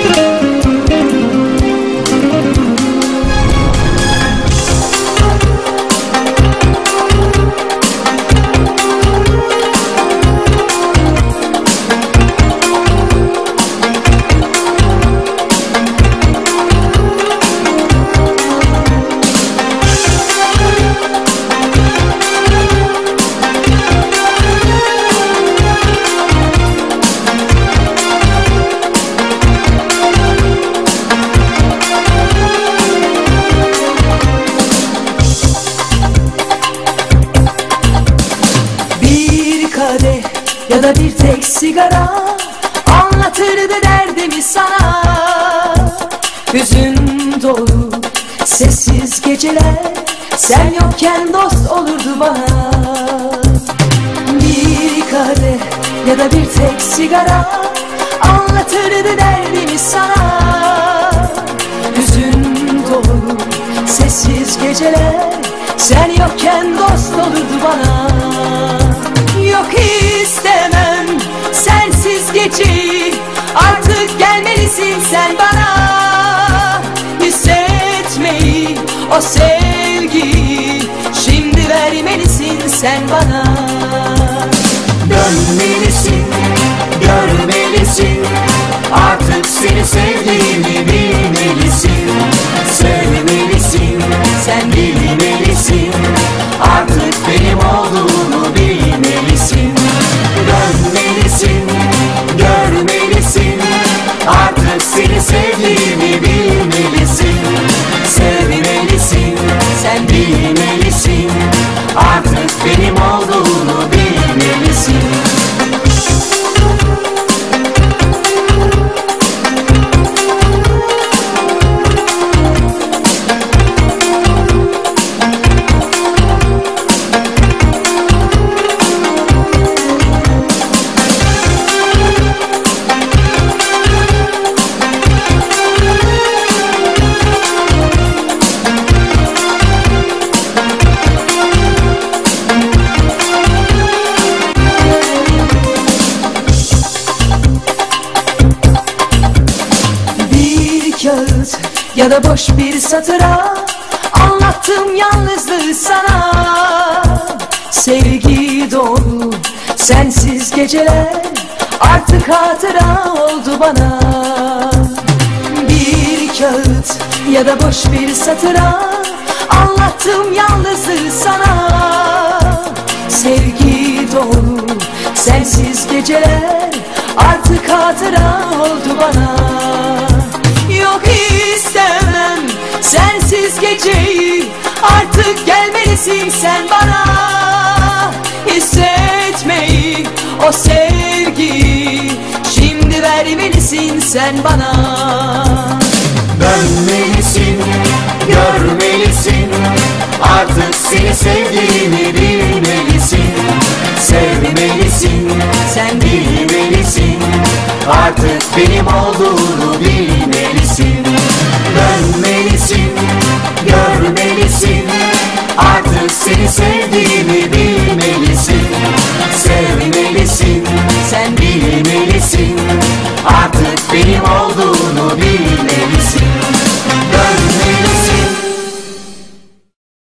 Ya da bir tek sigara anlatırdı derdimi sana. Hüzün dolu sessiz geceler, sen yokken dost olurdu bana. Bir kadeh ya da bir tek sigara anlatırdı derdimi sana. Hüzün dolu sessiz geceler, sen yokken dost olurdu bana. Yok istemem sensiz geceyi, artık gelmelisin sen bana. Hissetmeyi, o sevgiyi şimdi vermelisin sen bana. Dönmelisin, görmelisin, artık seni sevdiğimi bilmelisin. Sevmelisin, sen bilmelisin, artık benim olduğumu bilmelisin. Dönmelisin, görmelisin, artık seni sevdiğimi bilmelisin. Sevmelisin, sen bilmelisin, artık benim olduğumu bilmelisin. Kağıt ya da boş bir satıra anlattım yalnızlığı sana. Sevgi dolu sensiz geceler artık hatıra oldu bana. Bir kağıt ya da boş bir satıra anlattım yalnızlığı sana. Sevgi dolu sensiz geceler artık hatıra oldu bana. Yok istemem sensiz geceyi, artık gelmelisin sen bana. Hissetmeyi, o sevgiyi şimdi vermelisin sen bana. Dönmelisin, görmelisin, artık seni sevdiğimi bilmelisin. Sevmelisin, sen bilmelisin, artık benim olduğunu bilmelisin. Dönmelisin, görmelisin, artık seni sevdiğimi